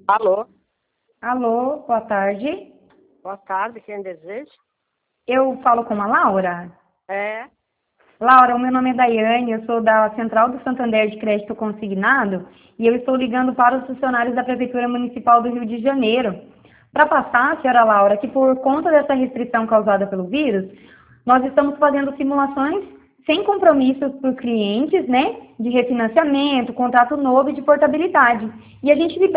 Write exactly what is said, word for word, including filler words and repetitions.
Alô, Alô, boa tarde. boa tarde, quem deseja? Eu falo com a Laura. É, Laura, o meu nome é Daiane, eu sou da Central do Santander de Crédito Consignado e eu estou ligando para os funcionários da Prefeitura Municipal do Rio de Janeiro. Para passar, senhora Laura, que por conta dessa restrição causada pelo vírus, nós estamos fazendo simulações sem compromissos para os clientes, né, de refinanciamento, contrato novo e de portabilidade. E a gente libera